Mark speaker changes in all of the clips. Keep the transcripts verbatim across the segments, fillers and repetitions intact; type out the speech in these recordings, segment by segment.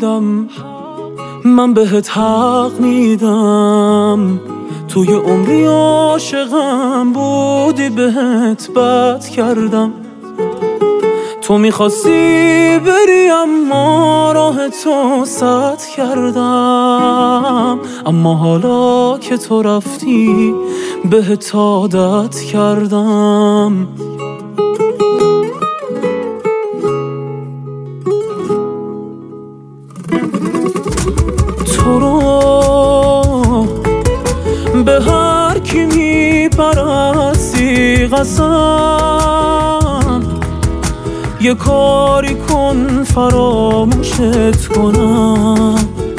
Speaker 1: میدم، من بهت حق میدم. توی عمری عاشقم بودی، بهت بد کردم. تو میخواستی بری اما راه تو سد کردم. اما حالا که تو رفتی بهت عادت کردم. تو رو به هر کی میپرستی قسم، یه کاری کن فراموشت کنم.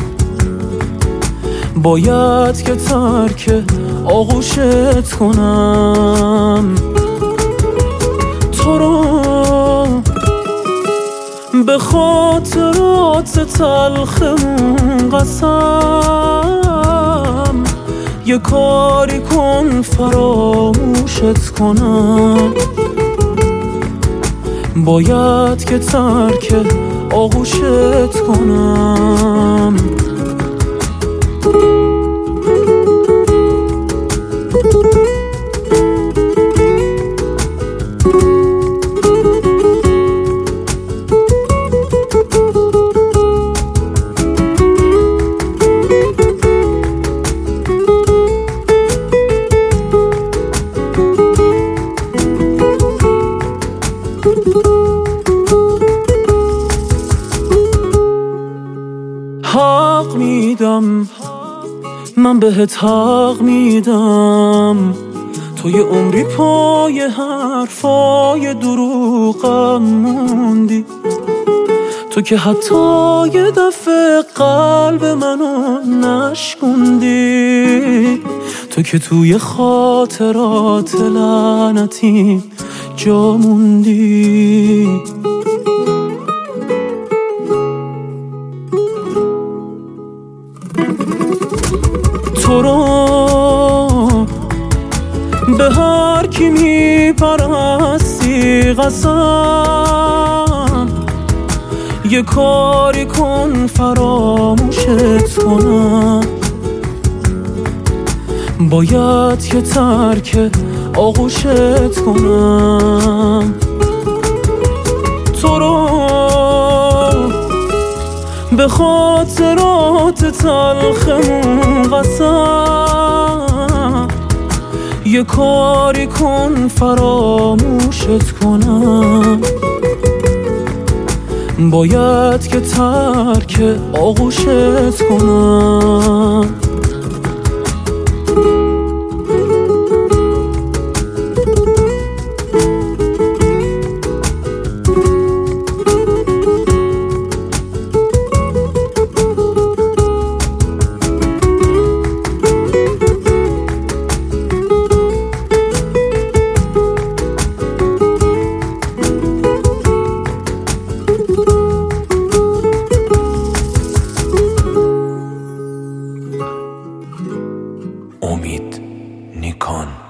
Speaker 1: باید که ترک آغوشت کنم. تو رو به خاطرات تلخمون قسم، یه کاری کن فراموشت کنم. باید که ترک آغوشت کنم. حق میدم، من بهت حق میدم. توی عمری پای حرفای دروغم موندی. تو که حتی یه دفعه قلب منو نشکوندی. تو که توی خاطرات لعنتی جا موندی. تو رو به هر کی میپرستی قسم، یه کاری کن فراموشت کنم. باید که ترک آغوشت کنم. تو رو به خاطرات تلخمون قسم، یه کاری کن فراموشت کنم. باید که ترک آغوشت کنم.
Speaker 2: امید نیکان.